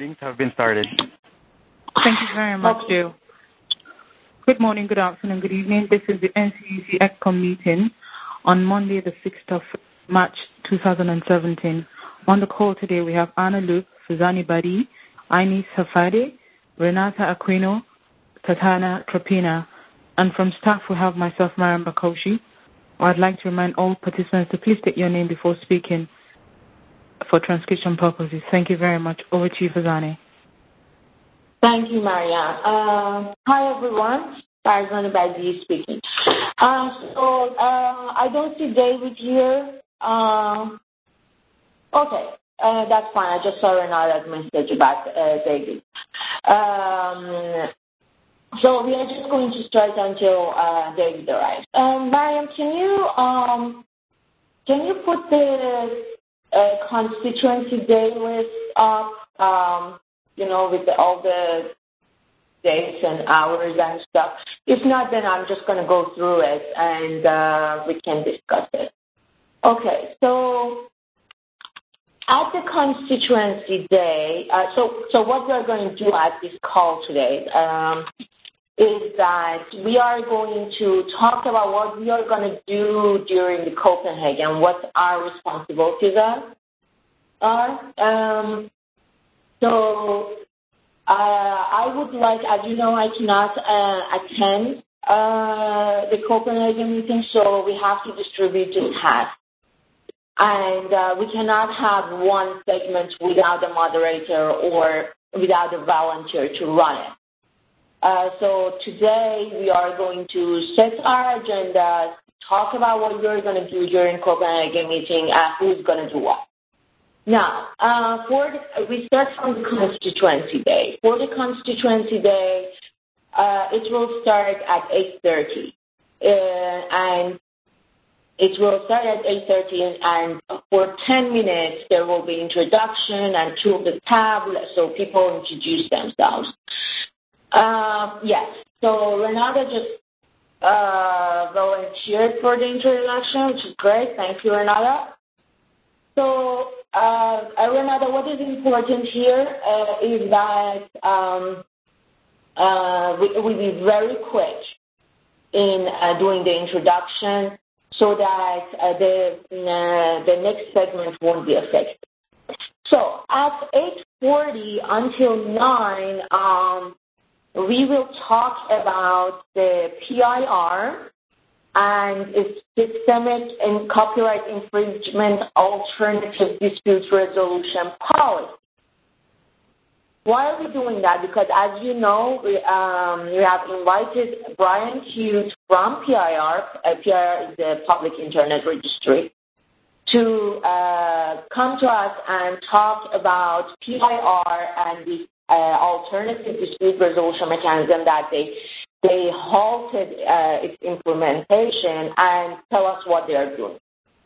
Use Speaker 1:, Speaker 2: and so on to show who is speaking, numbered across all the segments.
Speaker 1: recordings have been started.
Speaker 2: Thank you very much, Joe. Good morning, good afternoon, good evening. This is the NCUC ECCOM meeting on Monday, the 6th of March 2017. On the call today, we have Anna Luke, Suzani Badi, Ines Hafade, Renata Aquino, Tatana Tropina, and from staff we have myself, Mariam Bakoshi. I'd like to remind all participants to please state your name before speaking for transcription purposes. Thank you very much. Over to you, Suzani.
Speaker 3: Thank you, Maria. Hi, everyone. Farzana Badi speaking. I don't see David here. Okay, that's fine. I just saw Renata's message about David. So we are just going to start until David arrives. Mariam, can you put the constituency day list up? With all the dates and hours and stuff. If not, then I'm just going to go through it and we can discuss it. Okay, so at the constituency day, so what we're going to do at this call today is that we are going to talk about what we are going to do during the Copenhagen, what our responsibilities are. So I would like, as you know, I cannot attend the Copenhagen meeting, so we have to distribute the tasks. And we cannot have one segment without a moderator or without a volunteer to run it. So today we are going to set our agenda, talk about what we're going to do during Copenhagen meeting and who's going to do what. Now, we start from the constituency day. For the constituency day, it will start at 8:30, and it will start at 8:30, and for 10 minutes there will be introduction and two of the tablets, so people introduce themselves. Yes. So Renata just volunteered for the introduction, which is great. Thank you, Renata. So, Renata, what is important here is that we be very quick in doing the introduction so that the next segment won't be affected. So, at 8:40 until 9, we will talk about the PIR and its systemic and copyright infringement alternative dispute resolution policy. Why are we doing that? Because as you know, we have invited Brian Hughes from PIR. PIR is the Public Internet Registry, to come to us and talk about PIR and the alternative dispute resolution mechanism that they halted its implementation and tell us what they are doing.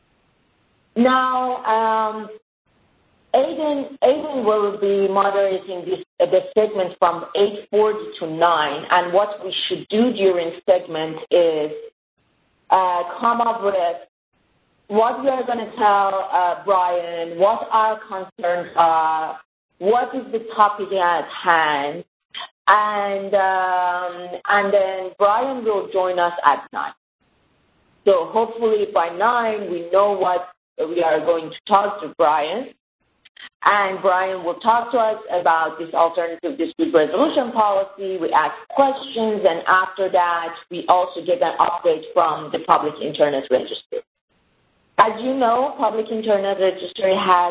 Speaker 3: Now, Aiden will be moderating the segment from 8:40 to 9, and what we should do during segment is come up with what we are going to tell Brian, what our concerns are, what is the topic at hand, and then Brian will join us at 9. So hopefully by 9 we know what we are going to talk to Brian, and Brian will talk to us about this alternative dispute resolution policy. We ask questions, and after that we also get an update from the Public Internet Registry. As you know, Public Internet Registry has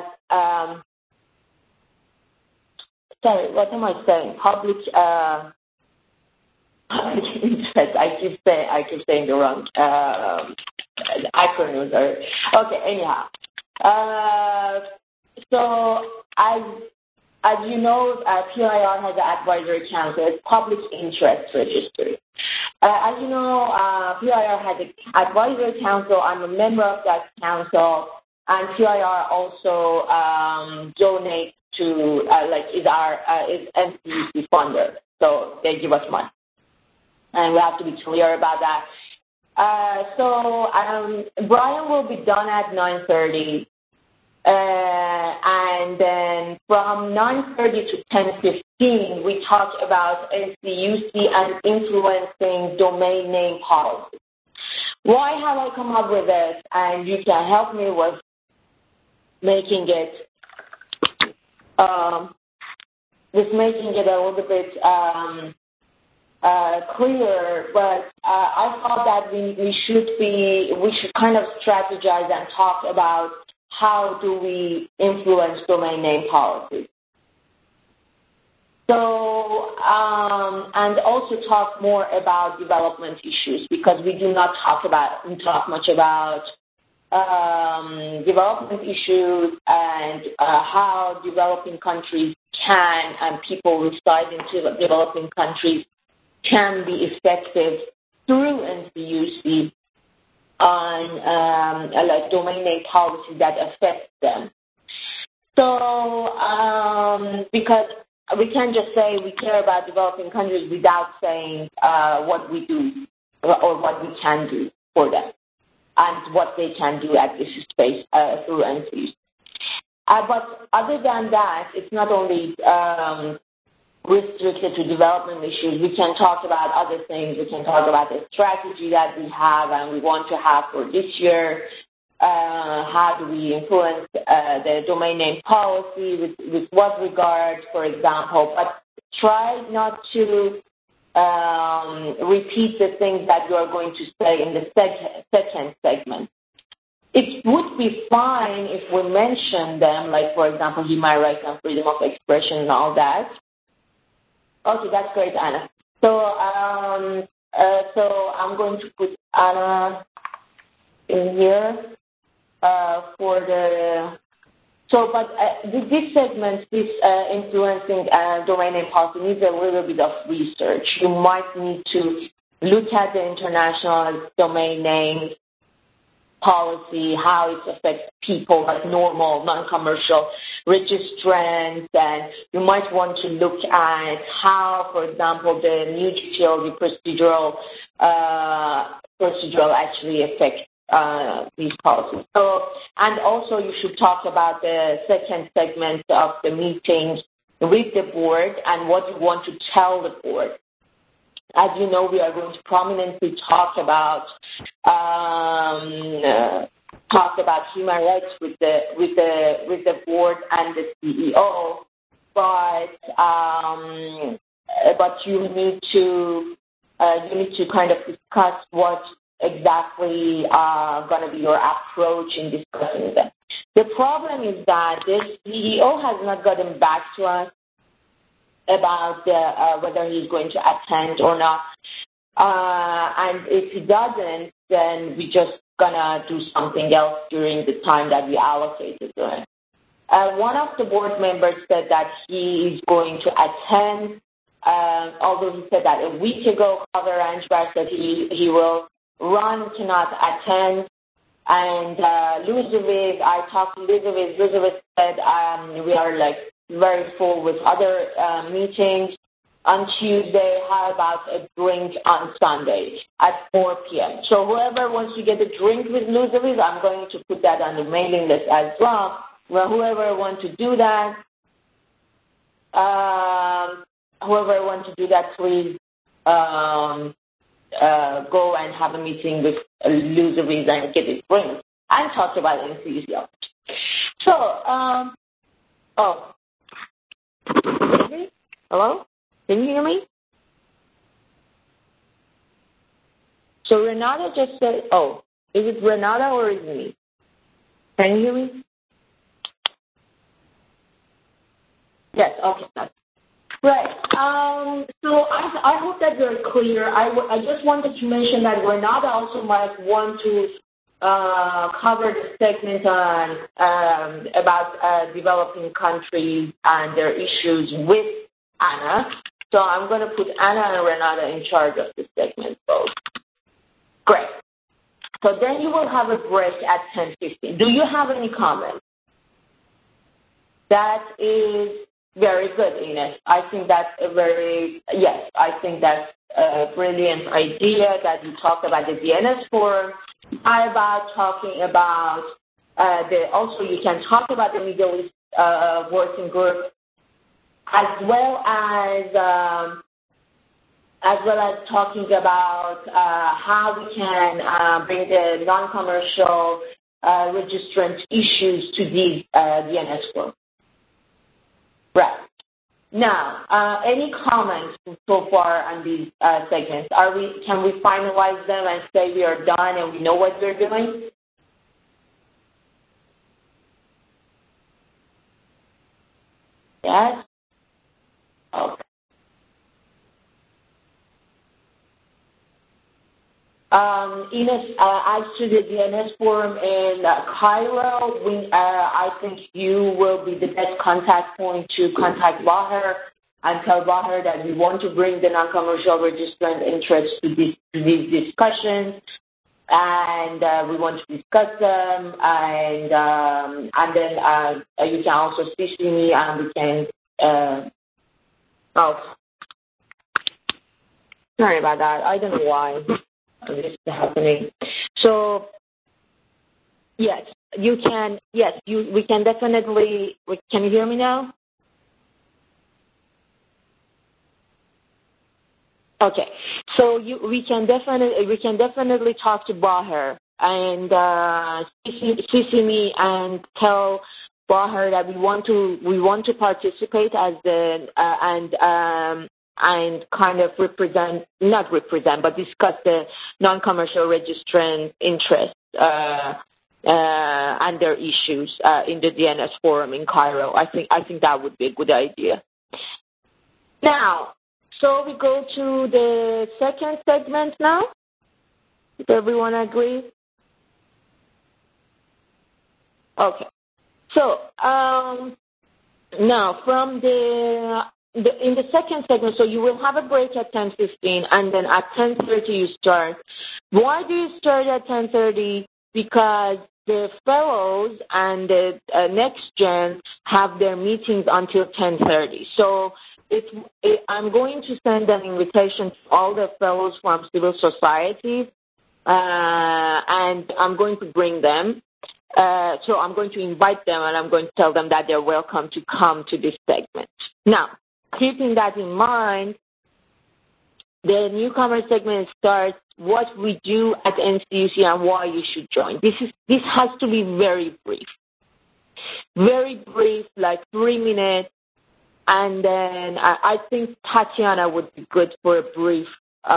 Speaker 3: what am I saying? Public interest. I keep saying the wrong acronyms. Okay. Anyhow, so as you know, PIR has an advisory council. It's Public Interest Registry. As you know, PIR has an advisory council. I'm a member of that council, and PIR also donates to is NCUC funder, so they give us money, and we have to be clear about that. So Brian will be done at 9:30, And then from 9:30 to 10:15, we talked about NCUC and influencing domain name policy. Why have I come up with this? And you can help me with making it a little bit clearer. But I thought that we should kind of strategize and talk about how do we influence domain name policy. So, and also talk more about development issues, because we do not talk much about development issues and how developing countries can, and people residing in developing countries can be effective through NCUC on like domain name policy that affects them. So, because we can't just say we care about developing countries without saying what we do or what we can do for them and what they can do at this space through NCUC. But other than that, it's not only restricted to development issues. We can talk about other things. We can talk about the strategy that we have and we want to have for this year. How do we influence the domain name policy with what regard, for example, but try not to repeat the things that you are going to say in the second segment. It would be fine if we mention them, like, for example, human rights and freedom of expression and all that. Okay, that's great, Anna. So I'm going to put Anna in here for the. So, but this segment, this influencing domain name policy needs a little bit of research. You might need to look at the international domain name policy, how it affects people like normal, non-commercial registrants, and you might want to look at how, for example, the new utility procedural actually affects these policies. So, and also you should talk about the second segment of the meeting with the board and what you want to tell the board. As you know, we are going to prominently talk about human rights with the board and the CEO, but you need to kind of discuss what exactly going to be your approach in discussing them. The problem is that this CEO has not gotten back to us about whether he's going to attend or not. And if he doesn't, then we're just going to do something else during the time that we allocated to him. One of the board members said that he is going to attend, although he said that a week ago, Kaveh Ranjbar said he will run, cannot attend. And Luzovic, I talked to Luzovic. Luzovic said we are like very full with other meetings on Tuesday. How about a drink on Sunday at 4 p.m.? So whoever wants to get a drink with Luzovic, I'm going to put that on the mailing list as well. Well, whoever wants to do that, please go and have a meeting with Luzovic and get a drink and talk about NCUC. So, hello? Can you hear me? So Renata just said, is it Renata or is it me? Can you hear me? Yes, okay. Right. So I hope that we're clear. I just wanted to mention that Renata also might want to cover the segment on about developing countries and their issues with Anna. So I'm going to put Anna and Renata in charge of this segment both. Great. So then you will have a break at 10:15. Do you have any comments? That is very good, Ines. I think that's a brilliant idea that you talk about the DNS forum. How about talking about also you can talk about the Middle East working group, as well as talking about how we can bring the non-commercial registrant issues to these DNS forms. Right. Now, any comments so far on these segments? Can we finalize them and say we are done and we know what we're doing? Yes? Okay. Ines, as to the DNS forum in Cairo, I think you will be the best contact point to contact Baher and tell Baher that we want to bring the non-commercial registrant interest to these discussions, and we want to discuss them, and then you can also CC me, and we can. Sorry about that. I don't know why this is happening. So, yes, you can. Yes, we can definitely. Can you hear me now? Okay. So we can definitely talk to Baher and CC me and tell Baher that we want to participate as the and kind of not represent, but discuss the non-commercial registrant interest and their issues in the DNS forum in Cairo. I think that would be a good idea. Now, so we go to the second segment now. Does everyone agree? Okay. So now from in the second segment, so you will have a break at 10:15, and then at 10:30 you start. Why do you start at 10:30? Because the fellows and the next gen have their meetings until 10:30. So I'm going to send an invitation to all the fellows from civil society, and I'm going to bring them. So I'm going to invite them, and I'm going to tell them that they're welcome to come to this segment. Now, keeping that in mind, the newcomer segment starts what we do at NCUC and why you should join. This has to be very brief. Very brief, like 3 minutes, and then I think Tatiana would be good for a brief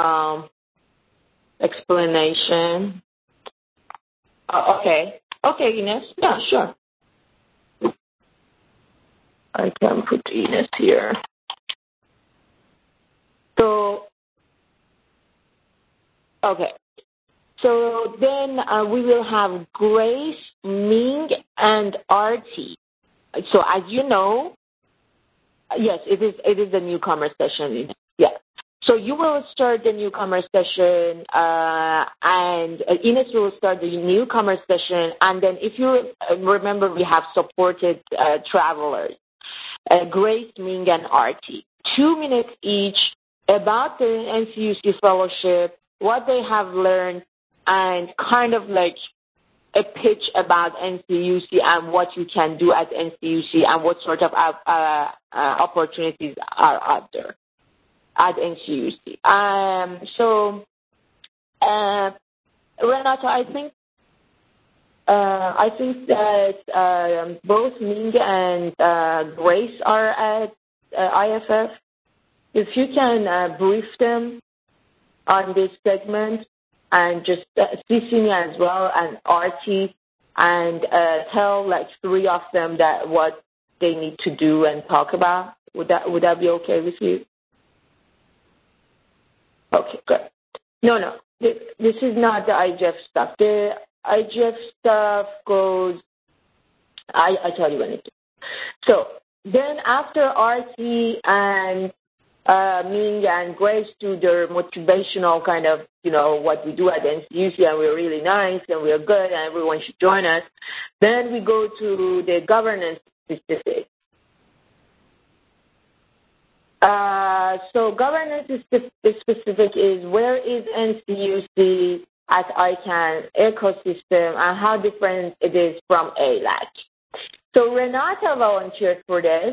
Speaker 3: explanation. Okay, Ines. Yeah, sure. I can put Ines here. So, okay. So then we will have Grace, Ming, and Artie. So as you know, yes, it is a newcomer session. Yeah. So you will start the newcomer session, and Ines will start the newcomer session, and then if you remember, we have supported travelers, Grace, Ming, and Artie. 2 minutes each about the NCUC fellowship, what they have learned, and kind of like a pitch about NCUC and what you can do at NCUC and what sort of opportunities are out there at NCUC. So, Renata, I think that both Ming and Grace are at IFF. If you can brief them on this segment and just CC me as well and Artie, and tell like 3 of them that what they need to do and talk about. Would that be okay with you? Okay, good. No. This is not the IGF stuff. The IGF stuff goes, I tell you when it is. So then after Artie and Ming and Grace do their motivational kind of, what we do at NCUC, and we're really nice and we're good and everyone should join us, then we go to the governance specific. So governance specific is where is NCUC at ICANN ecosystem and how different it is from ALAC. So Renata volunteered for this.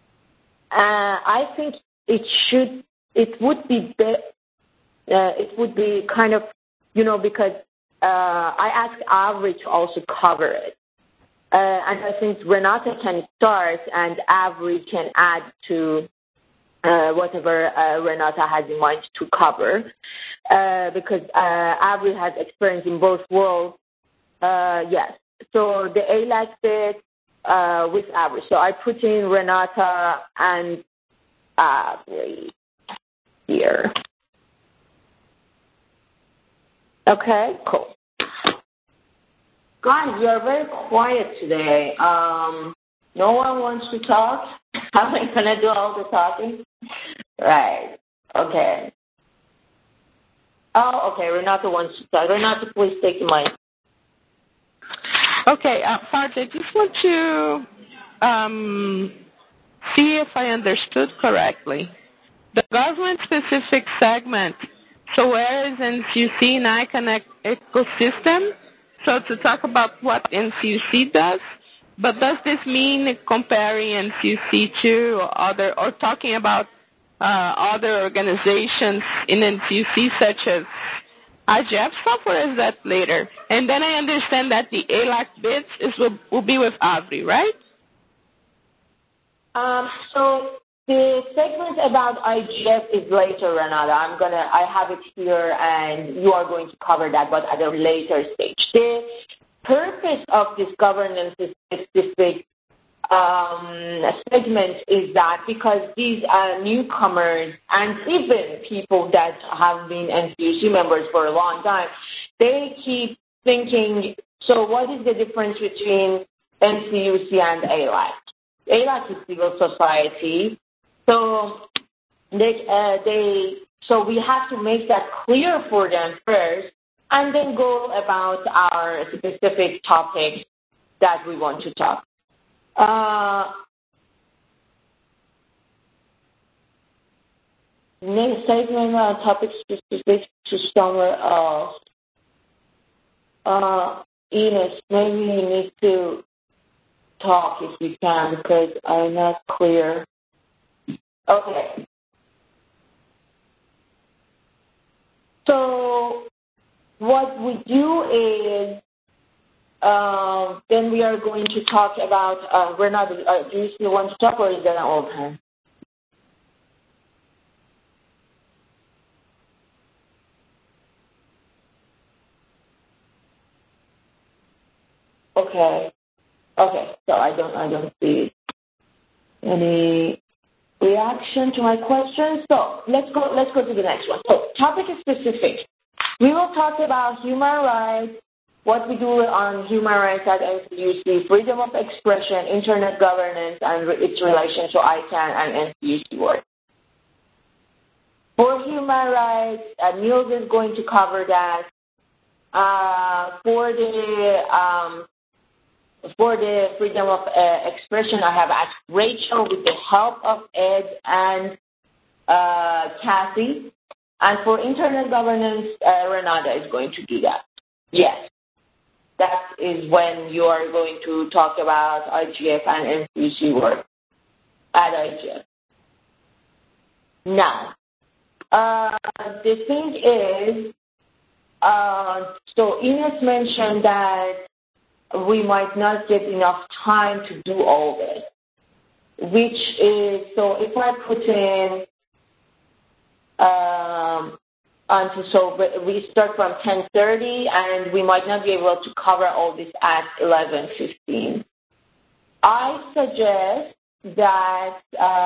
Speaker 3: I think it would be kind of, because I asked Avery to also cover it. And I think Renata can start and Avery can add to whatever Renata has in mind to cover, because Avery has experience in both worlds. Yes. So the ALAC bit with Avery. So I put in Renata and Avery here. Okay, cool. Guys, you are very quiet today. No one wants to talk? Am I going to do all the talking? Right. Okay. Oh, okay. Renata wants to talk. Renata, please take the mic.
Speaker 1: Okay, Farj, I just want to see if I understood correctly. The government-specific segment, so where is NCUC in ICANN ecosystem? So to talk about what NCUC does, but does this mean comparing NCUC to other, or talking about other organizations in NCUC such as IGF stuff, or is that later? And then I understand that the ALAC bits will be with Avery, right?
Speaker 3: So the segment about IGF is later, Renata. I have it here, and you are going to cover that, but at a later stage. The purpose of this governance specific segment is that because these newcomers and even people that have been NCUC members for a long time, they keep thinking, so what is the difference between NCUC and ALAC? ALAC is civil society, so so we have to make that clear for them first, and then go about our specific topics that we want to talk. Next segment, topic specific to somewhere else. Ines, maybe you need to talk if you can, because I'm not clear. Okay. So what we do is then we are going to talk about, do you still want to talk, or is that all time? Okay. Okay. So I don't see any reaction to my question. So let's go to the next one. So topic is specific. We will talk about human rights, what we do on human rights at NCUC, freedom of expression, internet governance, and its relation to ICANN and NCUC work. For human rights, Niels is going to cover that. For the freedom of expression, I have asked Rachel with the help of Ed and Kathy. And for internet governance, Renata is going to do that. Yes. That is when you are going to talk about IGF and NCUC work at IGF. Now, the thing is, so Ines mentioned that we might not get enough time to do all this, which is, so if I put in, so we start from 10:30, and we might not be able to cover all this at 11:15. I suggest that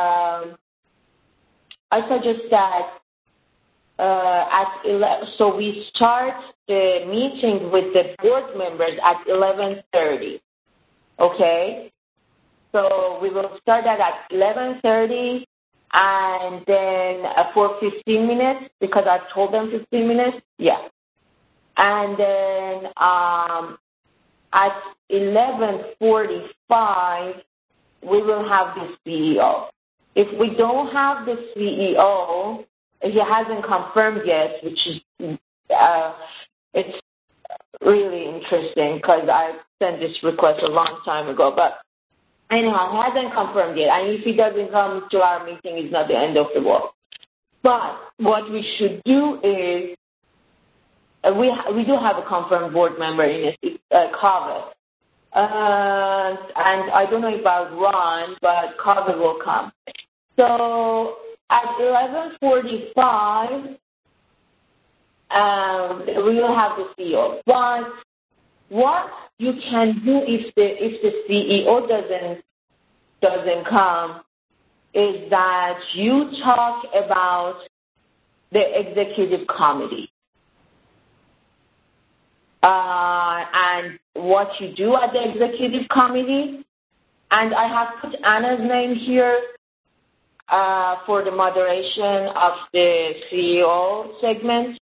Speaker 3: at 11, so we start the meeting with the board members at 11:30. Okay, so we will start that at 11:30. And then for 15 minutes, because I've told them 15 minutes, yeah. And then at 11:45, we will have the CEO. If we don't have the CEO, he hasn't confirmed yet, which is it's really interesting because I sent this request a long time ago. But anyhow, he hasn't confirmed yet. And if he doesn't come to our meeting, it's not the end of the world. But what we should do is, we do have a confirmed board member in it, Kaveh. And I don't know about Ron, but Kaveh will come. So at 11:45, we will have the CEO. But what you can do if the CEO doesn't come is that you talk about the executive committee and what you do at the executive committee. And I have put Anna's name here for the moderation of the CEO segment.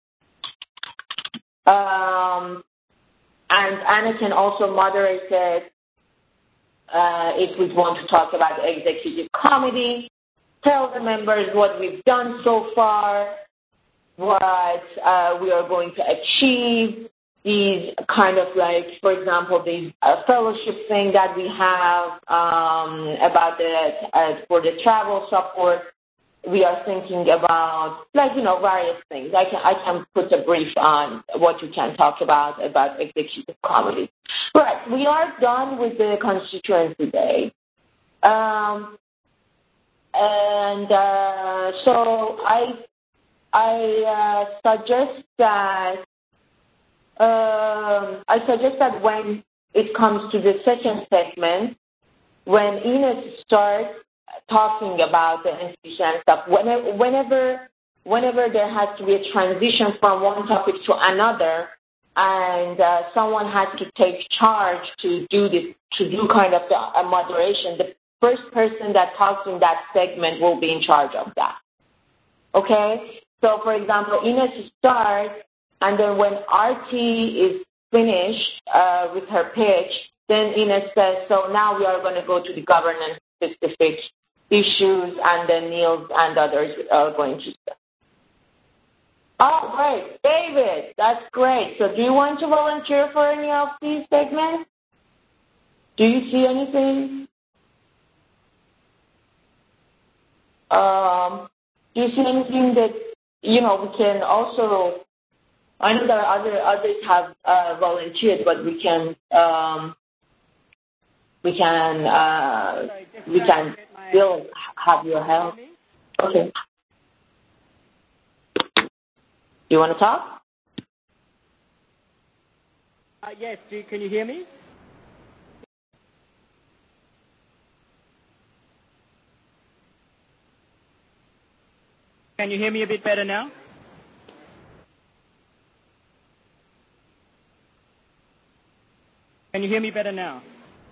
Speaker 3: And Anna can also moderate it if we want to talk about the executive committee, tell the members what we've done so far, what we are going to achieve, these kind of like, for example, these fellowship thing that we have about for the travel support. We are thinking about, various things. I can put a brief on what you can talk about executive committee. Right, we are done with the constituency day. So I suggest that when it comes to the second segment, when Ines starts talking about the institution and stuff, whenever there has to be a transition from one topic to another, and someone has to take charge to do kind of a moderation, the first person that talks in that segment will be in charge of that. Okay? So, for example, Ines starts, and then when RT is finished with her pitch, then Ines says, so now we are going to go to the governance-specific issues, and then Niels and others are going to say. Oh, great. David, that's great. So do you want to volunteer for any of these segments? Do you see anything? Do you see anything that, we can also, I know that others have volunteered, but we can still have your help. Okay. Do you want to talk?
Speaker 4: Yes. Can you hear me? Can you hear me a bit better now? Can you hear me better now?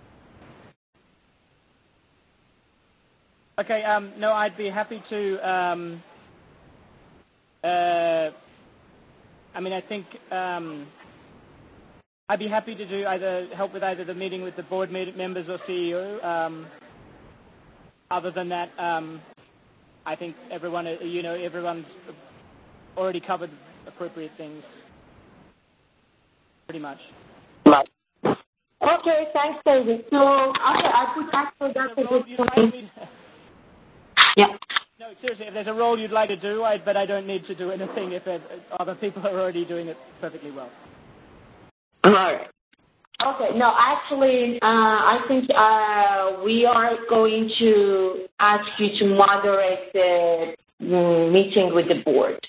Speaker 4: Okay, no, I'd be happy to, I think I'd be happy to do help with either the meeting with the board members or CEO. Other than that, I think everyone's already covered appropriate things, pretty much.
Speaker 3: Okay, thanks, David. So, I put that for that's a good point. Yeah.
Speaker 4: No, seriously, if there's a role you'd like to do, but I don't need to do anything if other people are already doing it perfectly well.
Speaker 3: All right. Okay, no, actually, I think we are going to ask you to moderate the meeting with the board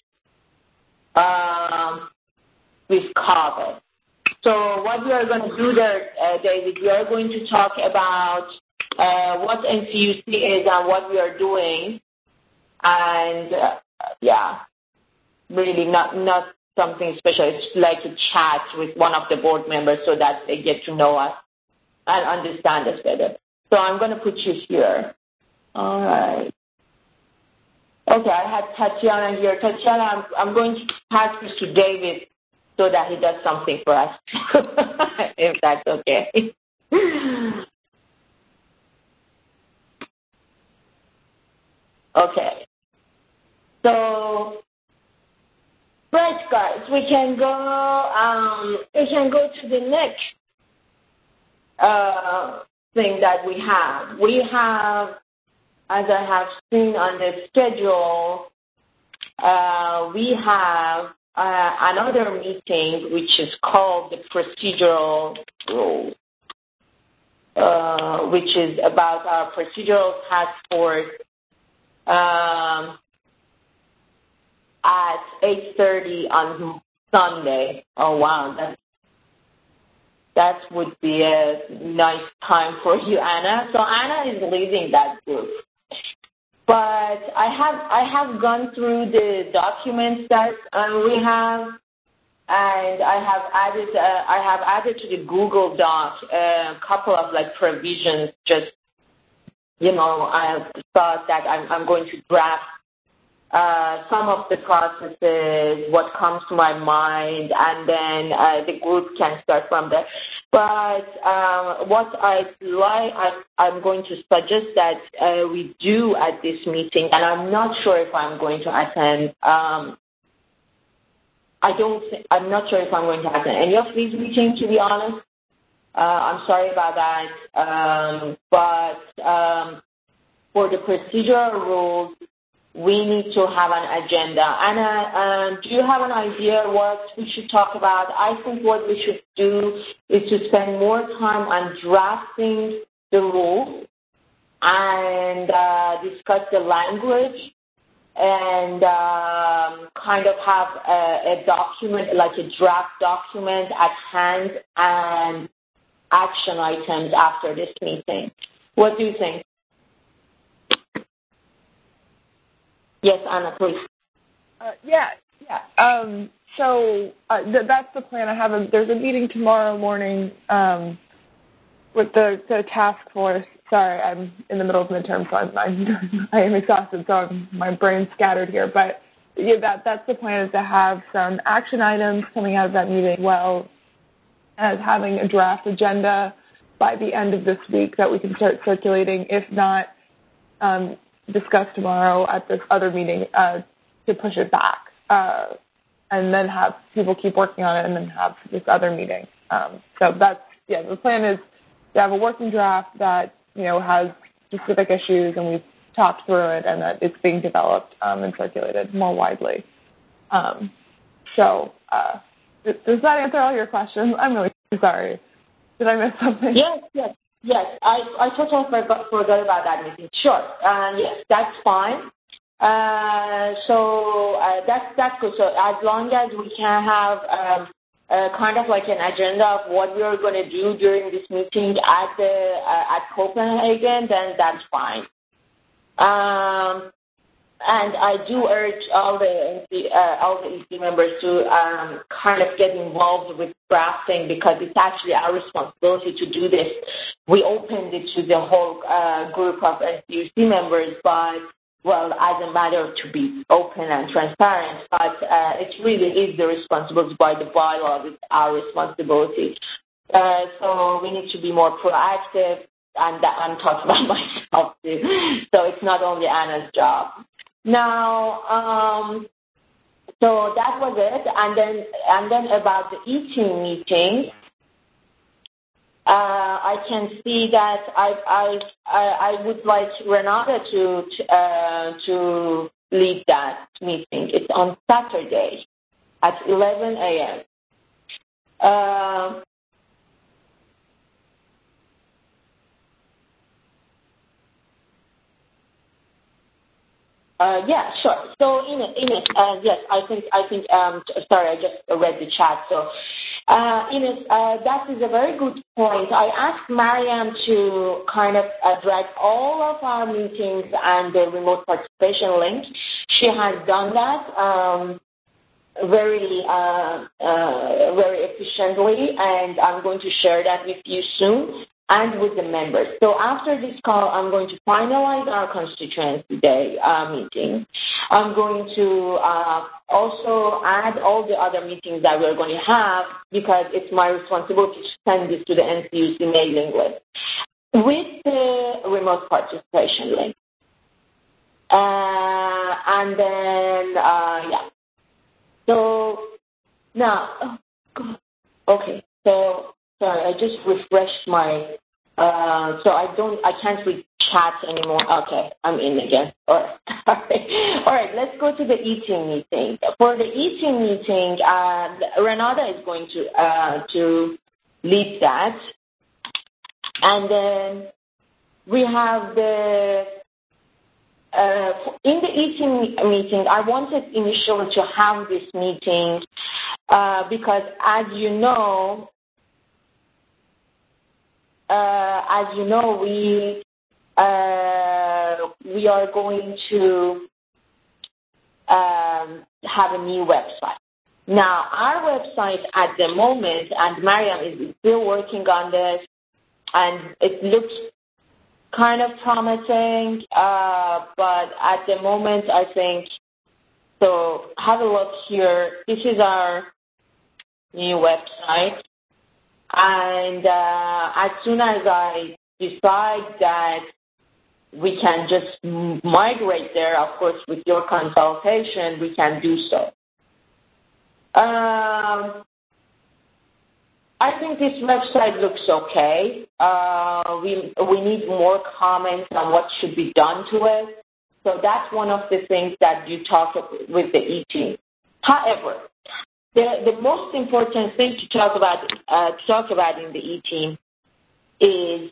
Speaker 3: with Kaveh. So what we are going to do there, David, we are going to talk about what NCUC is and what we are doing, and really not something special. It's like a chat with one of the board members so that they get to know us and understand us better. So I'm going to put you here. All right. Okay, I had Tatiana here. Tatiana, I'm going to pass this to David so that he does something for us, if that's okay. Okay. So, right, guys, we can go to the next thing that we have. We have, as I have seen on the schedule, we have another meeting which is called the procedural rules, which is about our procedural task force at 8:30 on Sunday. Oh, wow. That would be a nice time for you, Anna. So Anna is leading that group. But I have gone through the documents that we have, and I have added to the Google Doc a couple of provisions. Just I thought that I'm going to draft some of the processes, what comes to my mind, and then the group can start from there. But what I'm going to suggest that we do at this meeting, and I'm not sure if I'm going to attend. I'm not sure if I'm going to attend any of these meetings, to be honest. I'm sorry about that. But for the procedural rules, we need to have an agenda. Anna, do you have an idea what we should talk about? I think what we should do is to spend more time on drafting the rules and discuss the language and kind of have a document, like a draft document at hand and action items after this meeting. What do you think? Yes, Anna, please.
Speaker 5: Yeah. So that's the plan. There's a meeting tomorrow morning with the task force. Sorry, I'm in the middle of midterm, so I am exhausted, so my brain's scattered here. But yeah, that's the plan, is to have some action items coming out of that meeting, well as having a draft agenda by the end of this week that we can start circulating, if not discuss tomorrow at this other meeting to push it back, and then have people keep working on it and then have this other meeting. So the plan is to have a working draft that, has specific issues, and we've talked through it, and that it's being developed and circulated more widely. Does that answer all your questions? I'm really sorry. Did I miss something?
Speaker 3: Yes. I totally forgot about that meeting. Sure. Yes, that's fine. So that's good. So as long as we can have kind of like an agenda of what we are going to do during this meeting at Copenhagen, then that's fine. And I do urge all the EC members to kind of get involved with drafting, because it's actually our responsibility to do this. We opened it to the whole group of NCUC members, but, as a matter to be open and transparent, but it really is the responsibility by the bylaws. It's our responsibility. So we need to be more proactive, and I'm talking about myself too. So it's not only Anna's job. Now, so that was it, and then about the eating meeting, I can see that I would like Renata to lead that meeting. It's on Saturday at 11 a.m. Yeah, sure. So Ines, yes, I think. Sorry, I just read the chat. So, Ines, that is a very good point. I asked Mariam to kind of drag all of our meetings and the remote participation link. She has done that very efficiently, and I'm going to share that with you soon and with the members. So after this call, I'm going to finalize our Constituency Day meeting. I'm going to also add all the other meetings that we're going to have, because it's my responsibility to send this to the NCUC mailing list with the remote participation link. And then, yeah. So Now, okay, so, sorry, I just refreshed my, so I can't read chat anymore. Okay, I'm in again. All right, let's go to the eating meeting. For the eating meeting, Renata is going to lead that. And then we have in the eating meeting, I wanted initially to have this meeting because, as you know, we are going to have a new website. Now, our website at the moment, and Mariam is still working on this, and it looks kind of promising, but at the moment, I think, so have a look here. This is our new website. And as soon as I decide that we can just migrate there, of course, with your consultation, we can do so. I think this website looks okay. We need more comments on what should be done to it. So that's one of the things that you talk with the E-team. However, the most important thing to talk about in the E-team is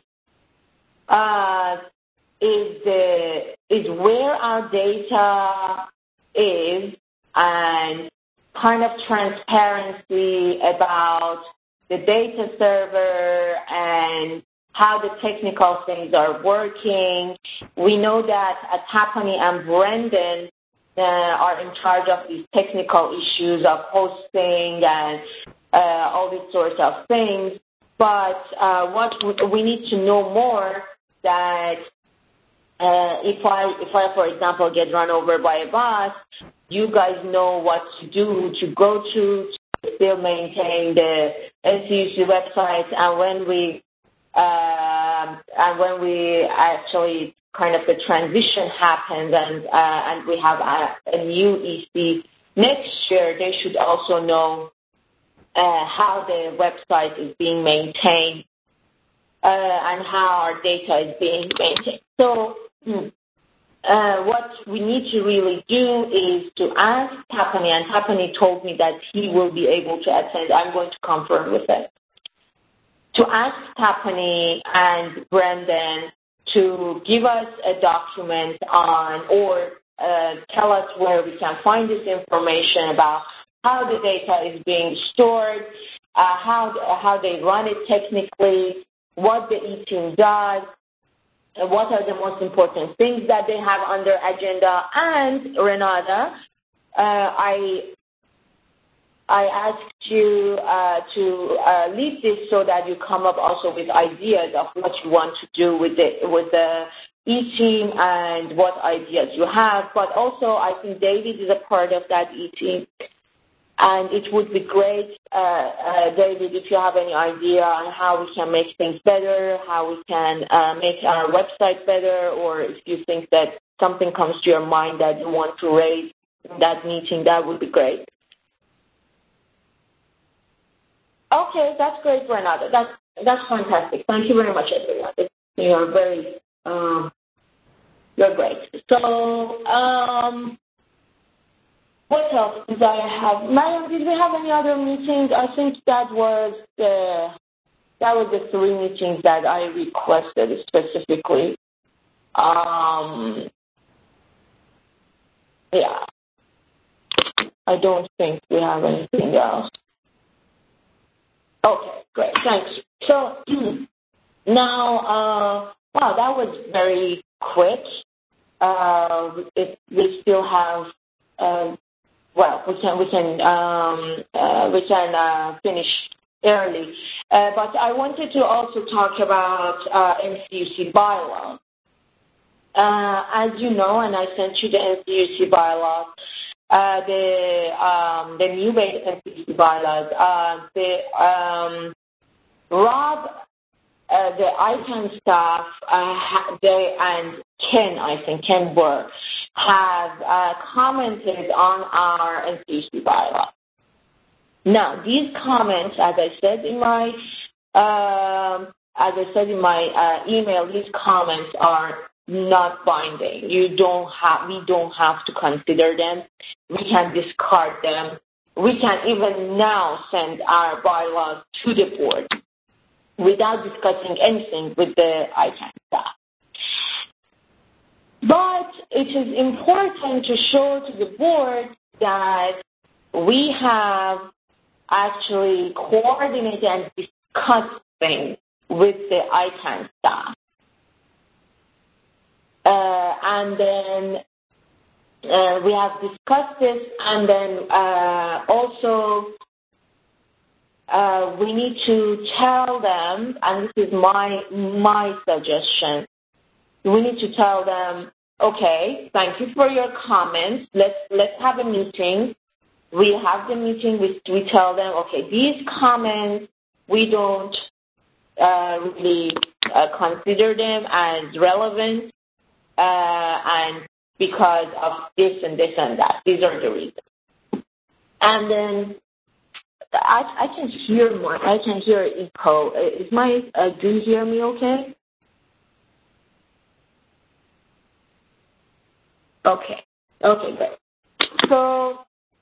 Speaker 3: where our data is, and kind of transparency about the data server and how the technical things are working. We know that Tapani and Brendan are in charge of these technical issues of hosting and all these sorts of things. But what we need to know more that if I, for example, get run over by a bus, you guys know what to do, to go to still maintain the NCUC website, and when we actually kind of the transition happens and we have a new EC next year, they should also know how the website is being maintained and how our data is being maintained. So what we need to really do is to ask Tapani, and Tapani told me that he will be able to attend. I'm going to confirm with it. To ask Tapani and Brendan to give us a document on or tell us where we can find this information about how the data is being stored, how they run it technically, what the E-team does, what are the most important things that they have on their agenda. And Renata, I asked you to lead this so that you come up also with ideas of what you want to do with the E-team and what ideas you have. But also, I think David is a part of that E-team. And it would be great, David, if you have any idea on how we can make things better, how we can make our website better, or if you think that something comes to your mind that you want to raise in that meeting, that would be great. Okay, that's great, Renata. That's fantastic. Thank you very much, everyone. You're very, you're great. So, what else did I have? Mariam, did we have any other meetings? I think that was the 3 meetings that I requested specifically. Yeah. I don't think we have anything else. Okay, great. Thanks. So now, wow, that was very quick. We still have. Well, we can finish early. But I wanted to also talk about NCUC bylaws. As you know, and I sent you the NCUC bylaws, the new NCUC bylaws. Rob, the ICANN staff, they and Ken Burke, have commented on our NCUC bylaws. Now, these comments, as I said in my email, these comments are not binding. We don't have to consider them. We can discard them. We can even now send our bylaws to the board without discussing anything with the ICANN staff. But it is important to show to the board that we have actually coordinated and discussed things with the ICANN staff. And then we have discussed this, and then also we need to tell them, and this is my suggestion, we need to tell them, okay, thank you for your comments. Let's have a meeting. We have the meeting. We tell them, okay, these comments, we don't really consider them as relevant, and because of this and this and that. These are the reasons. And then I can hear more. I can hear echo. Do you hear me okay? Okay, great. So,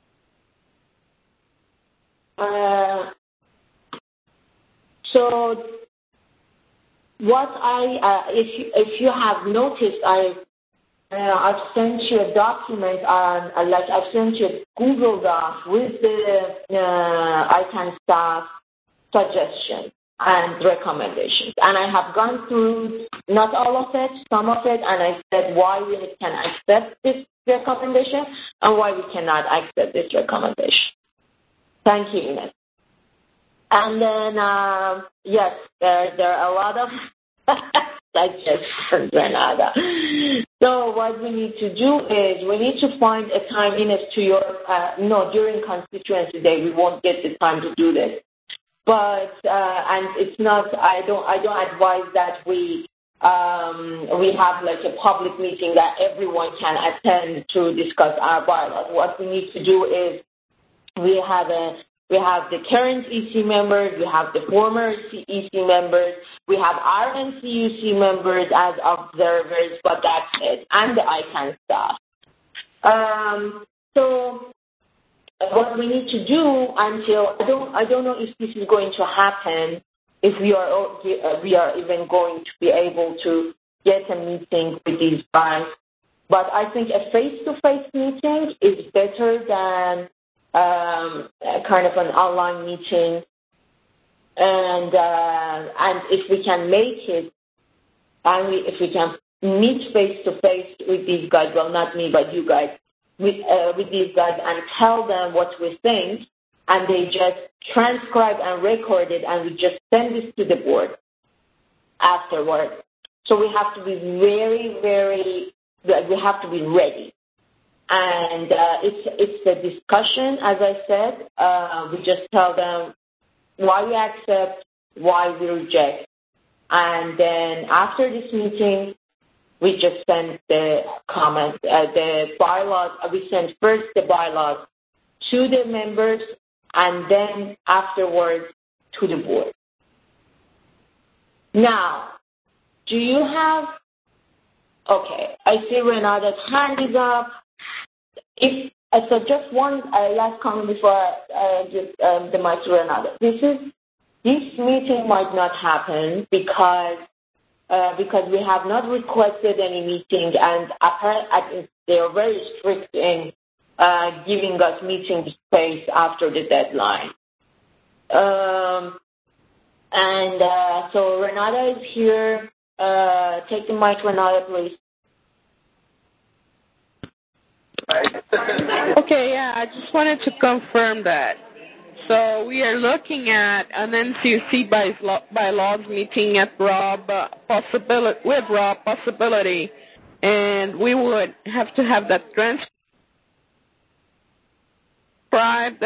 Speaker 3: what if you have noticed, I've sent you a document I've sent you a Google Doc with the ICANN staff suggestions and recommendations. And I have gone through not all of it, some of it, and I said why we can accept this recommendation and why we cannot accept this recommendation. Thank you, Ines. And then, yes, there are a lot of suggestions, Renata. So what we need to do is we need to find a time, Ines, during Constituency Day, we won't get the time to do this. But and it's not. I don't advise that we have like a public meeting that everyone can attend to discuss our bylaws. What we need to do is we have the current EC members, we have the former EC members, we have our NCUC members as observers, but that's it, and the ICANN staff. So what we need to do until I don't know if this is going to happen, if we are even going to be able to get a meeting with these guys. But I think a face-to-face meeting is better than kind of an online meeting. And if we can make it, and if we can meet face-to-face with these guys, well, not me, but you guys, with these guys and tell them what we think, and they just transcribe and record it, and we just send this to the board afterwards. So we have to be we have to be ready. And it's a discussion, as I said. We just tell them why we accept, why we reject. And then after this meeting, we just send the comments, the bylaws. We send first the bylaws to the members, and then afterwards to the board. Now, do you have? Okay, I see Renata's hand is up. So just one last comment before I give the mic to Renata. This meeting might not happen because we have not requested any meeting, and apparently they are very strict in giving us meeting space after the deadline. So Renata is here. Take the mic, Renata, please.
Speaker 1: Okay, yeah, I just wanted to confirm that. So we are looking at an NCUC bylaws meeting at Rob possibility, and we would have to have that transcribed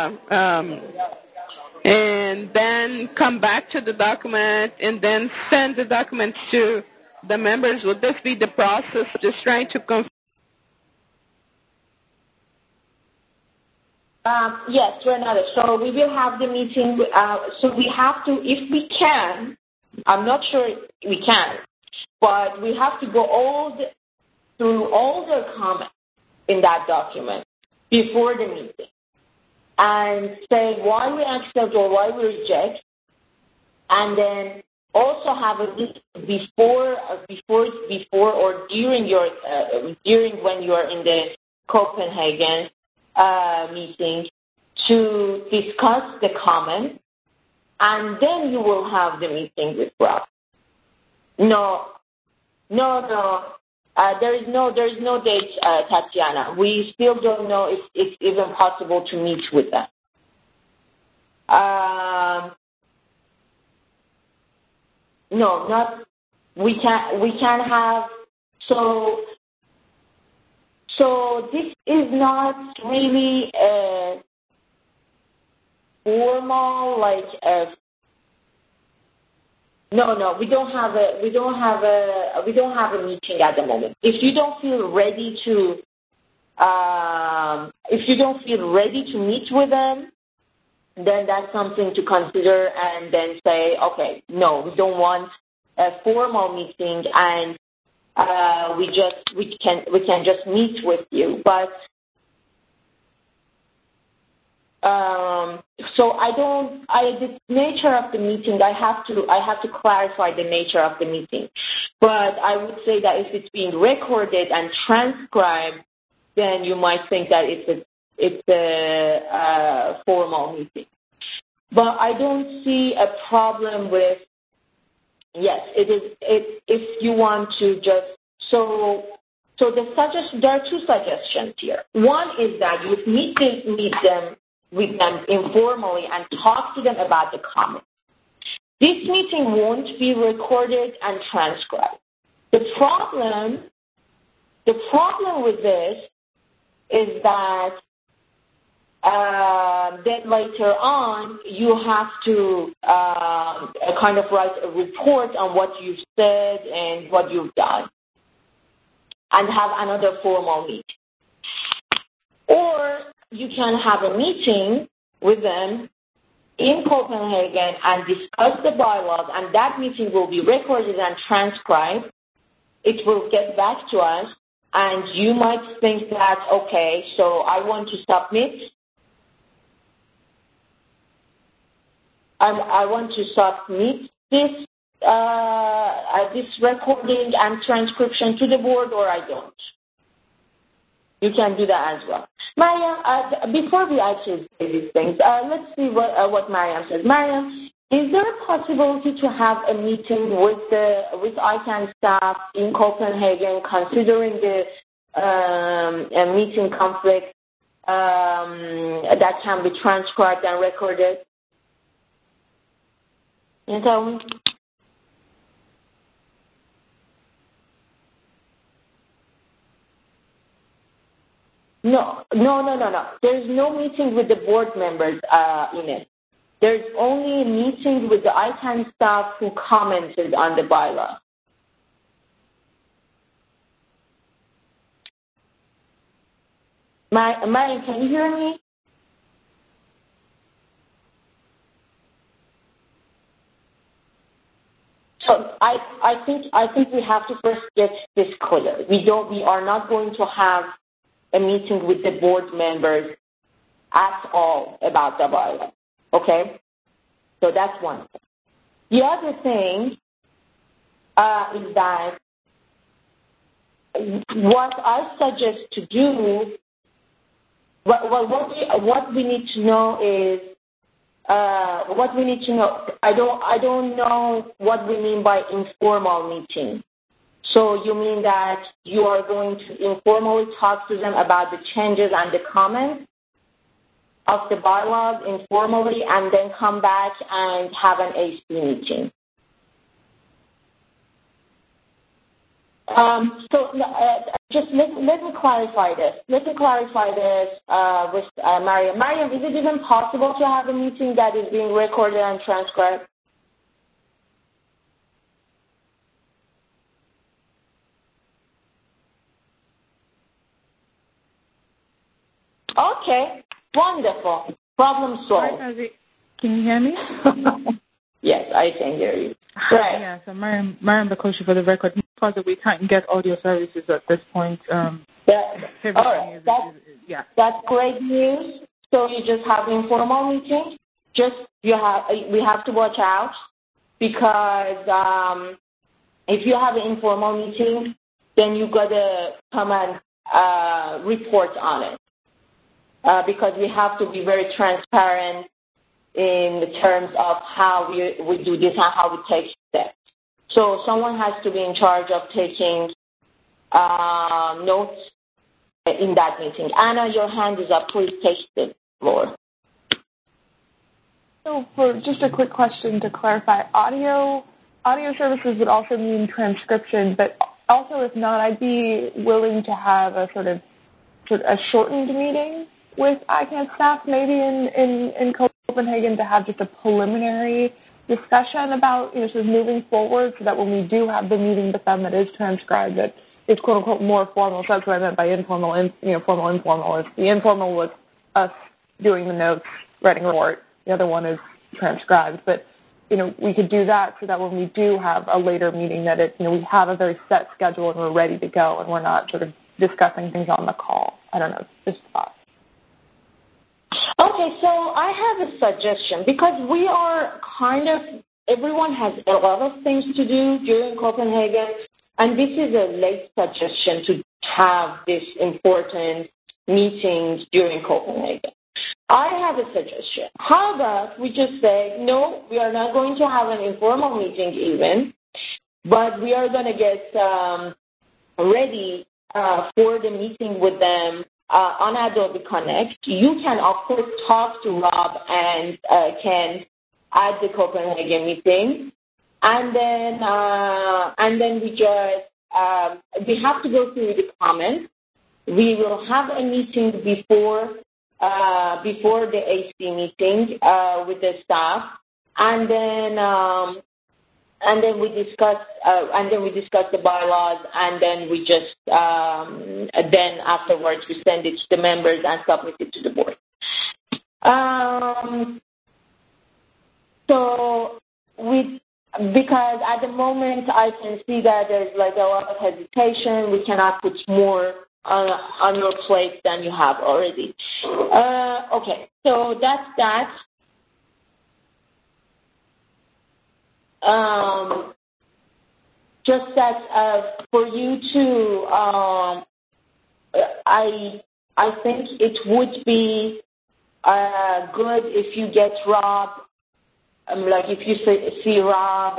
Speaker 1: and then come back to the document and then send the documents to the members. Would this be the process? Just trying to confirm.
Speaker 3: Yes, Renata. So we will have the meeting. So we have to, if we can, I'm not sure we can, but we have to go through all the comments in that document before the meeting and say why we accept or why we reject, and then also have a meeting before or during when you are in the Copenhagen meeting to discuss the comments, and then you will have the meeting with Rob. No. There is no date, Tatiana. We still don't know if it's even possible to meet with them. No, not. We can have. So this is not really a formal No, we don't have a meeting at the moment. If you don't feel ready to meet with them, then that's something to consider, and then say, okay, no, we don't want a formal meeting, and we can just meet with you. But the nature of the meeting, I have to clarify the nature of the meeting. But I would say that if it's being recorded and transcribed, then you might think that it's a formal meeting. But I don't see a problem with, yes, it is, if you want to just, there are two suggestions here. One is that you meet with them informally and talk to them about the comments. This meeting won't be recorded and transcribed. The problem with this is that then later on you have to kind of write a report on what you've said and what you've done, and have another formal meeting. Or you can have a meeting with them in Copenhagen and discuss the bylaws, and that meeting will be recorded and transcribed. It will get back to us, and you might think that, okay, so I want to submit. I want to submit this recording and transcription to the board, or I don't. You can do that as well. Mariam, before we actually say these things, let's see what Mariam says. Mariam, is there a possibility to have a meeting with ICANN staff in Copenhagen, considering the meeting conflict that can be transcribed and recorded? You tell me. No. There's no meeting with the board members in it. There's only a meeting with the ICANN staff who commented on the bylaw. Mariam, can you hear me? So I think we have to first get this clear. We are not going to have a meeting with the board members at all about the bylaw. Okay? So that's one thing. The other thing is that what I suggest to do, what we need to know is, I don't know what we mean by informal meeting. So you mean that you are going to informally talk to them about the changes and the comments of the bylaws informally, and then come back and have an AC meeting? Just let me clarify this. With Mariam. Mariam, is it even possible to have a meeting that is being recorded and transcribed? Okay. Wonderful. Problem solved.
Speaker 2: Can you hear me?
Speaker 3: Yes, I can hear you. Right.
Speaker 2: Yeah, so Mariam Bakoshi for the record. Because we can't get audio services at this point.
Speaker 3: All right. That's great news. So you just have informal meetings. We have to watch out because if you have an informal meeting, then you got to come and report on it because we have to be very transparent in the terms of how we do this and how we take steps. So someone has to be in charge of taking notes in that meeting. Anna, your hand is up. Please take the floor.
Speaker 5: So for just a quick question to clarify, audio services would also mean transcription, but also if not, I'd be willing to have a sort of a shortened meeting with ICANN staff maybe in Copenhagen to have just a preliminary discussion about, sort of moving forward so that when we do have the meeting with them that is transcribed, that is quote unquote more formal. So that's what I meant by informal, formal, informal. Is the informal was us doing the notes, writing a report. The other one is transcribed. But, we could do that so that when we do have a later meeting that we have a very set schedule and we're ready to go and we're not sort of discussing things on the call. I don't know, just thoughts.
Speaker 3: Okay, so I have a suggestion because we are everyone has a lot of things to do during Copenhagen, and this is a late suggestion to have this important meetings during Copenhagen. I have a suggestion. How about we just say, no, we are not going to have an informal meeting even, but we are going to get ready for the meeting with them on Adobe Connect. You can, of course, talk to Rob and Ken at the Copenhagen meeting. And then we just, we have to go through the comments. We will have a meeting before the AC meeting with the staff, and then we discuss the bylaws, and then we just then afterwards we send it to the members and submit it to the board. Because at the moment I can see that there's like a lot of hesitation. We cannot put more on your plate than you have already. Okay, so that's that. Just that for you to, I think it would be good if you get Rob, like if you see Rob,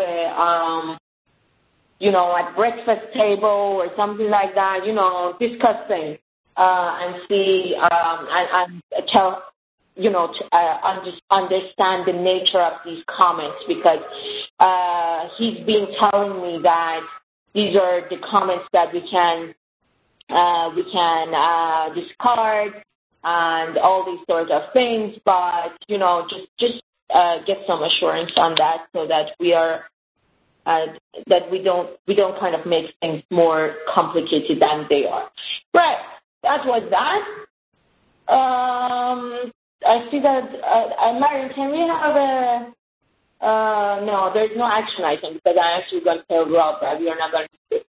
Speaker 3: at breakfast table or something like that, discussing and see and tell, understand the nature of these comments, because he's been telling me that these are the comments that we can discard and all these sorts of things, but just get some assurance on that so that we are that we don't kind of make things more complicated than they are. Right, that was that. I see that, Mariam, can we have no, there's no action item because I actually going to tell Rob that we are not going to do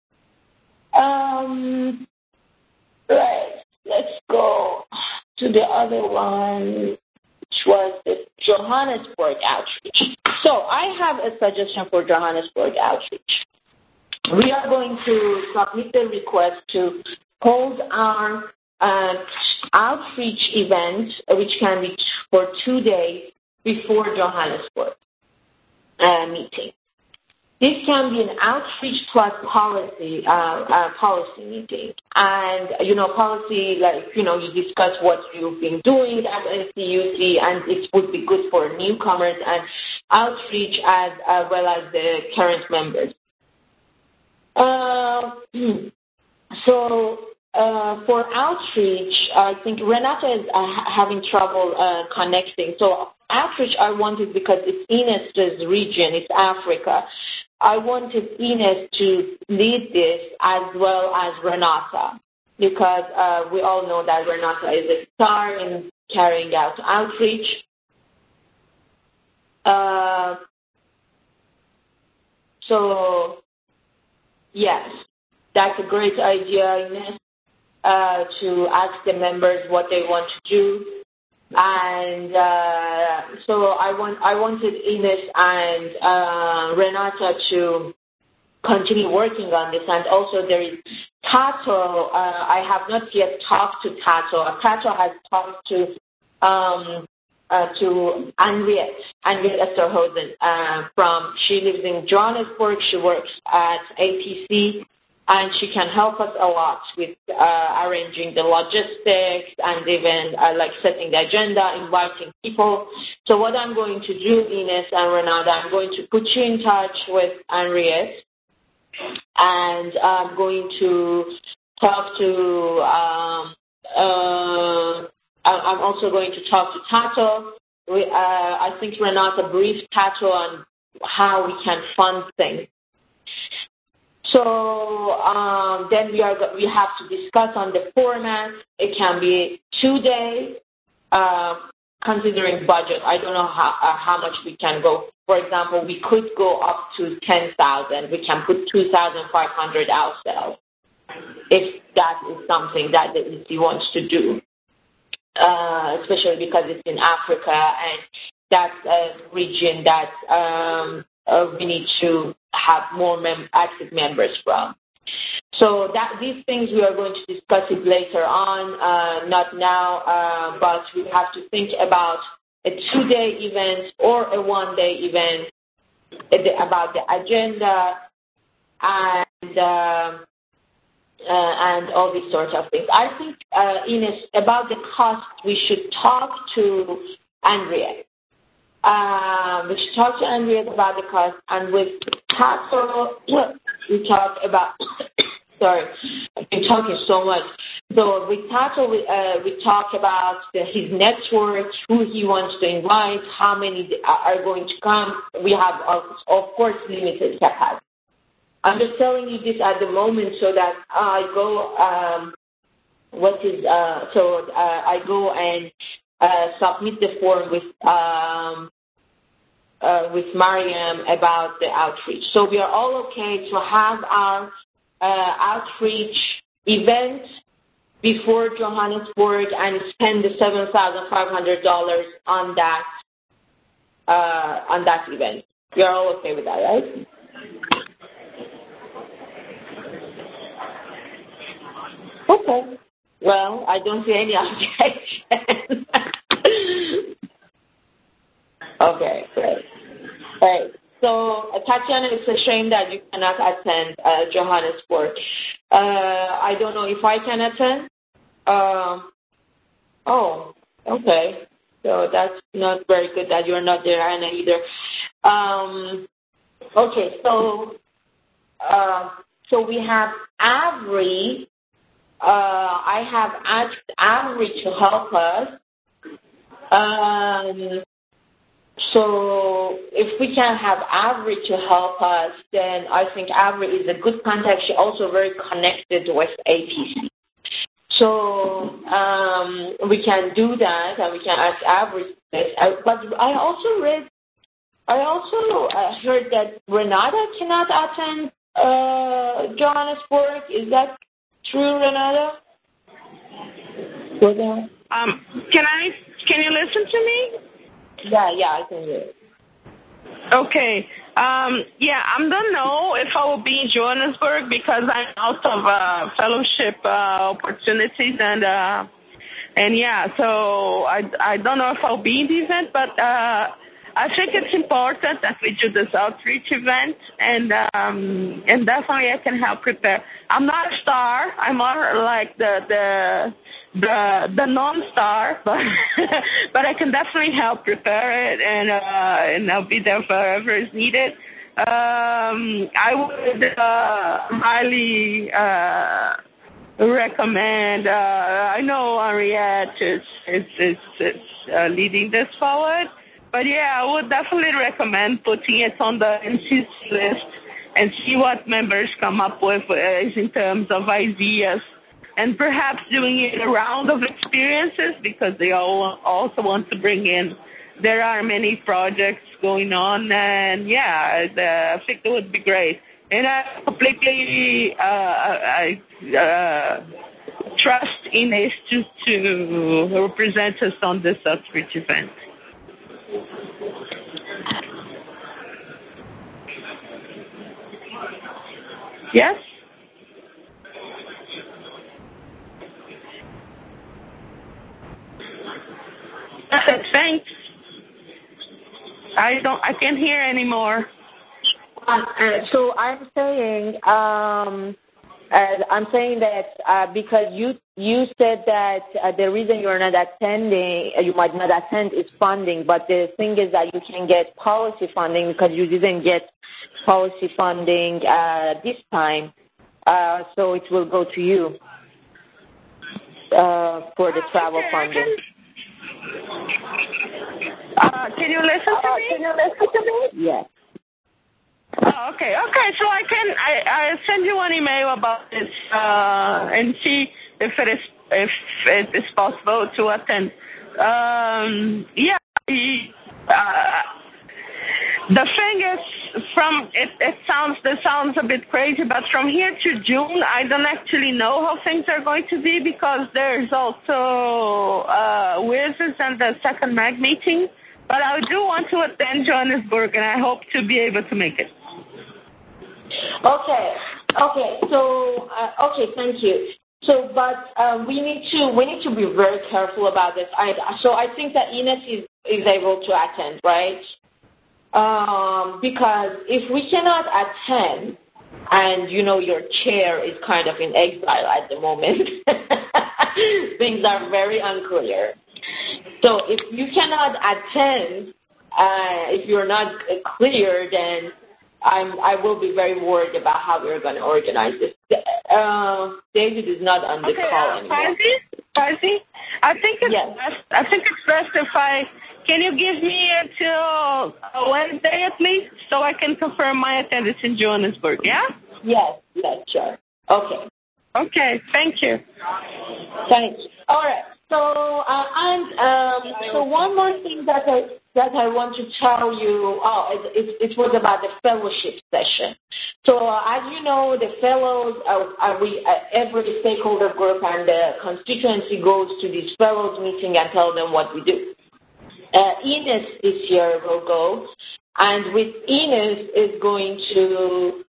Speaker 3: it. Right, let's go to the other one, which was the Johannesburg outreach. So I have a suggestion for Johannesburg outreach. We are going to submit the request to hold our outreach event, which can be for 2 days before Johannesburg meeting. This can be an outreach plus policy meeting. And, policy, like, you discuss what you've been doing at NCUC, and it would be good for newcomers, and outreach as well as the current members. For outreach, I think Renata is having trouble connecting. So outreach I wanted, because it's Ines' region, it's Africa. I wanted Ines to lead this as well as Renata, because we all know that Renata is a star in carrying out outreach. So, yes, that's a great idea, Ines, to ask the members what they want to do. And so I wanted Ines and Renata to continue working on this. And also there is Tato. I have not yet talked to Tato. Tato has talked to Henriette Esterhosen. She lives in Johannesburg. She works at APC, and she can help us a lot with arranging the logistics and even like setting the agenda, inviting people. So what I'm going to do, Ines and Renata, I'm going to put you in touch with Henriette, and I'm going to talk to I'm also going to talk to Tato. I think Renata briefed Tato on how we can fund things. So then we have to discuss on the format. It can be 2 days, considering budget. I don't know how much we can go. For example, we could go up to 10,000. We can put 2,500 ourselves, if that is something that the EC wants to do. Especially because it's in Africa, and that's a region that we need to have more active members from. So these things we are going to discuss it later on, not now, but we have to think about a 2-day event or a 1-day event, about the agenda and all these sorts of things. I think, Ines, about the cost, we should talk to Henriette. We should talk to Henriette about the cost, and with Tato, we talk about, sorry, I've been talking so much. So with Tato, we talk about his network, who he wants to invite, how many are going to come. We have, of course, limited capacity. I'm just telling you this at the moment so that I go. I go and submit the form with Mariam about the outreach. So we are all okay to have our outreach event before Johannesburg and spend the $7,500 on that event. We are all okay with that, right? Okay. Well, I don't see any objection. Okay, great. All right. So, Tatiana, it's a shame that you cannot attend Johannesburg. I don't know if I can attend. Oh, okay. So that's not very good that you're not there, Anna, either. Okay, so we have Avery. I have asked Avery to help us. So if we can have Avery to help us, then I think Avery is a good contact. She's also very connected with APC. So we can do that, and we can ask Avery. But I also heard that Renata cannot attend Johannesburg. Is that true, Renata?
Speaker 1: Can you listen to me?
Speaker 3: Yeah, I can hear it.
Speaker 1: Okay. I don't know if I will be in Johannesburg because I'm out of fellowship opportunities and yeah, so I don't know if I'll be in the event, but I think it's important that we do this outreach event, and definitely I can help prepare. I'm not a star. I'm more like the non-star, but I can definitely help prepare it, and I'll be there wherever is needed. I would highly recommend. I know Henriette is leading this forward. But yeah, I would definitely recommend putting it on the NCC list and see what members come up with in terms of ideas and perhaps doing a round of experiences because they all also want to bring in. There are many projects going on, and I think it would be great. And I completely trust Ines to represent us on this outreach event. Yes? Thanks. I can't hear anymore.
Speaker 3: So I'm saying that because you said that the reason you're not attending, you might not attend, is funding. But the thing is that you can get policy funding because you didn't get policy funding this time. So it will go to you for the travel funding.
Speaker 1: Can you listen to me?
Speaker 3: Yes.
Speaker 1: Oh, okay. So I send you an email about this and see if it is possible to attend. The thing is, it sounds a bit crazy, but from here to June, I don't actually know how things are going to be because there's also WISES and the second MAG meeting. But I do want to attend Johannesburg, and I hope to be able to make it.
Speaker 3: Okay. So, thank you. So, but we need to be very careful about this. So I think that Ines is able to attend, right? Because if we cannot attend, and your chair is kind of in exile at the moment, things are very unclear. So if you cannot attend, if you're not clear, then I will be very worried about how we're going to organize this. David is not on the call anymore.
Speaker 1: Faisy, I think it's best if can you give me until Wednesday at least so I can confirm my attendance in Johannesburg, yeah?
Speaker 3: Yes, sure. Okay.
Speaker 1: Okay, thank you.
Speaker 3: Thanks. All right. So, so one more thing that I want to tell you, it was about the fellowship session. So, as you know, the fellows, every stakeholder group and the constituency goes to this fellows meeting and tell them what we do. Ines this year will go, and with Ines is going to,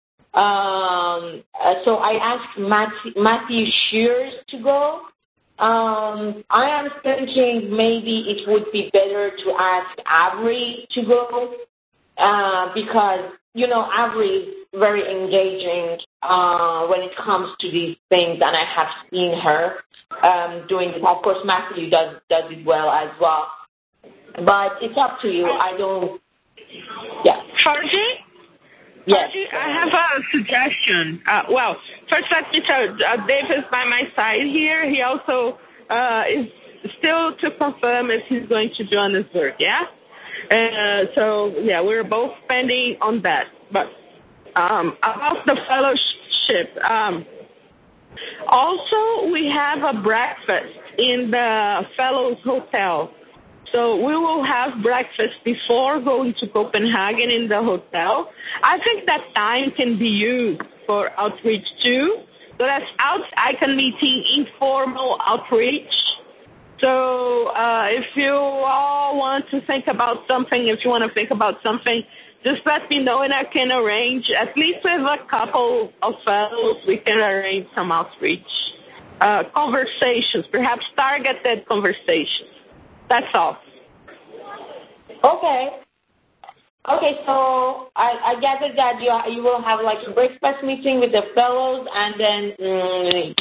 Speaker 3: so I asked Matthew Shears to go. I am thinking maybe it would be better to ask Avery to go because, Avery is very engaging when it comes to these things, and I have seen her doing it. Of course, Matthew does it well as well. But it's up to you.
Speaker 1: Faisy?
Speaker 3: Yes.
Speaker 1: I have a suggestion. First let me tell Dave is by my side here. He also is still to confirm if he's going to Johannesburg, yeah? We're both pending on that. But about the fellowship, also we have a breakfast in the Fellows Hotel. So we will have breakfast before going to Copenhagen in the hotel. I think that time can be used for outreach too. So that's ICANN meeting, informal outreach. So if you all want to think about something, just let me know and I can arrange, at least with a couple of fellows, we can arrange some outreach conversations, perhaps targeted conversations. That's all.
Speaker 3: Okay, so I gathered that you will have like a breakfast meeting with the fellows, and then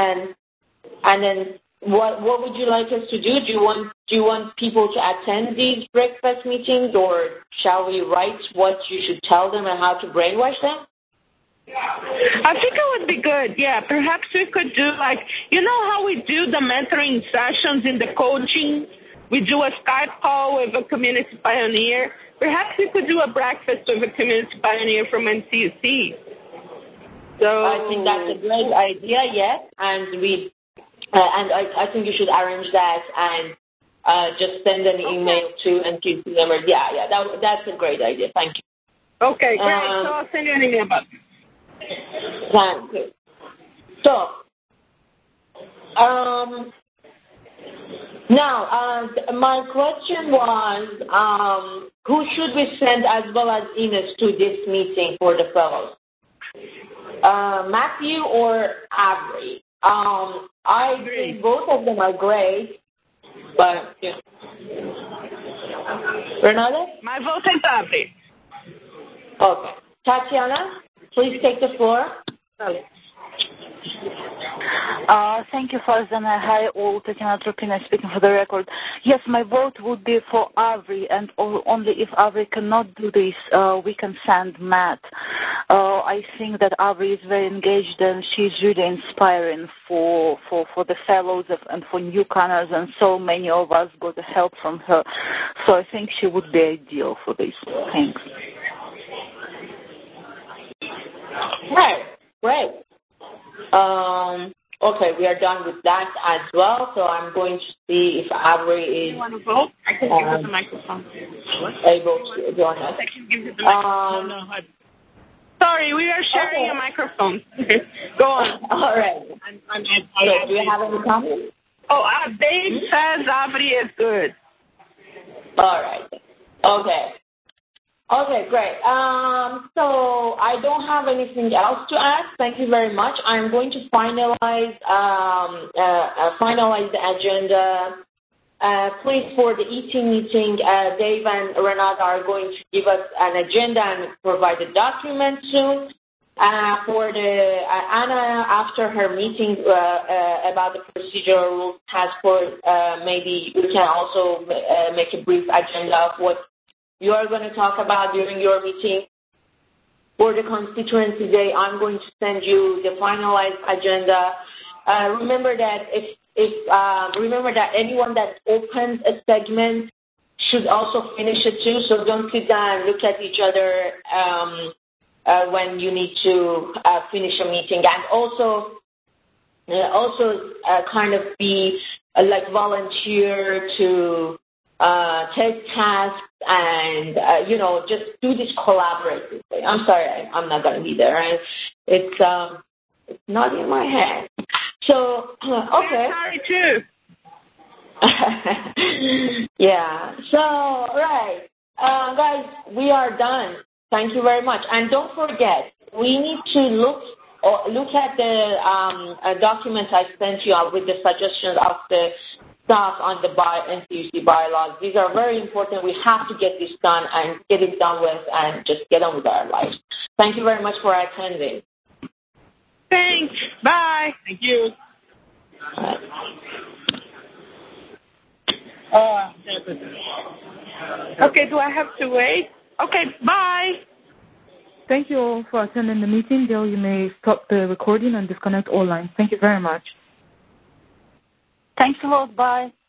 Speaker 3: what would you like us to do? Do you want people to attend these breakfast meetings, or shall we write what you should tell them and how to brainwash them?
Speaker 1: I think it would be good, yeah. Perhaps we could do how we do the mentoring sessions in the coaching? We do a Skype call with a community pioneer. Perhaps we could do a breakfast with a community pioneer from NCUC. So
Speaker 3: I think that's a great idea, yes. And we And I think you should arrange that and just send an email to NQC members. Yeah, that's a great idea. Thank you.
Speaker 1: Okay, great. So I'll send you an email about it.
Speaker 3: Thank you. So, now, my question was, who should we send as well as Ines to this meeting for the fellows? Matthew or Avery? I think both of them are great, but yeah. Renata?
Speaker 1: My vote is Avery.
Speaker 3: Okay. Tatiana, please take the floor.
Speaker 6: Thank you, Farzana. Hi, all. Tatiana Tropina speaking for the record. Yes, my vote would be for Avery, and only if Avery cannot do this, we can send Matt. I think that Avery is very engaged, and she's really inspiring for the fellows and for newcomers, and so many of us got the help from her. So I think she would be ideal for this. Thanks.
Speaker 3: Great. Okay, we are done with that as well. So I'm going to see if Avery is.
Speaker 1: You want to vote? I can give you the microphone.
Speaker 3: Able to join us.
Speaker 1: I can give you the microphone. Sorry, we are sharing a microphone. Go on.
Speaker 3: All right. So do you have any comments?
Speaker 1: Oh, Dave says Avery is good.
Speaker 3: All right. Okay, great. So I don't have anything else to add. Thank you very much. I'm going to finalize the agenda. Please, for the ET meeting, Dave and Renata are going to give us an agenda and provide a document soon. For the Anna, after her meeting about the procedural rules task force, maybe we can also make a brief agenda of what you are going to talk about during your meeting. For the constituency day, I'm going to send you the finalized agenda. Remember that remember that anyone that opens a segment should also finish it too. So don't sit down and look at each other when you need to finish a meeting, and also kind of be like volunteer to take tasks and, just do this collaboratively. I'm sorry, I'm not going to be there. Right? It's not in my head. So, okay.
Speaker 1: I'm sorry, too.
Speaker 3: Yeah. So, right. Guys, we are done. Thank you very much. And don't forget, we need to look at the documents I sent you out with the suggestions of the stuff on the NCUC bylaws. These are very important. We have to get this done and get it done with and just get on with our lives. Thank you very much for attending.
Speaker 1: Thanks. Bye. Thank you. Okay, do I have to wait? Okay, bye.
Speaker 2: Thank you all for attending the meeting. Dale, you may stop the recording and disconnect all lines. Thank you very much.
Speaker 6: Thanks a lot. Bye.